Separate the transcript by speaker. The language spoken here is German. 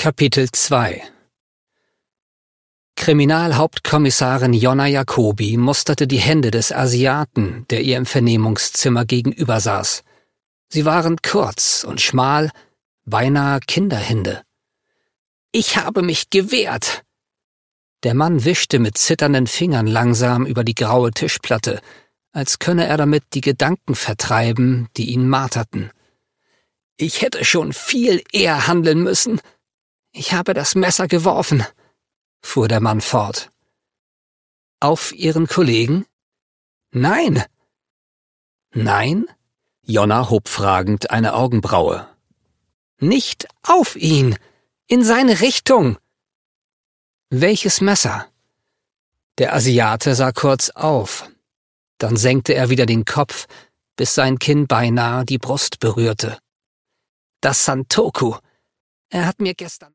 Speaker 1: Kapitel 2 Kriminalhauptkommissarin Jonna Jacobi musterte die Hände des Asiaten, der ihr im Vernehmungszimmer gegenüber saß. Sie waren kurz und schmal, beinahe Kinderhände. »Ich habe mich gewehrt!« Der Mann wischte mit zitternden Fingern langsam über die graue Tischplatte, als könne er damit die Gedanken vertreiben, die ihn marterten. »Ich hätte schon viel eher handeln müssen. Ich habe das Messer geworfen«, fuhr der Mann fort. »Auf Ihren Kollegen?« »Nein!« »Nein?« Jonna hob fragend eine Augenbraue. »Nicht auf ihn! In seine Richtung!« »Welches Messer?« Der Asiate sah kurz auf. Dann senkte er wieder den Kopf, bis sein Kinn beinahe die Brust berührte. »Das Santoku. Er hat mir gestern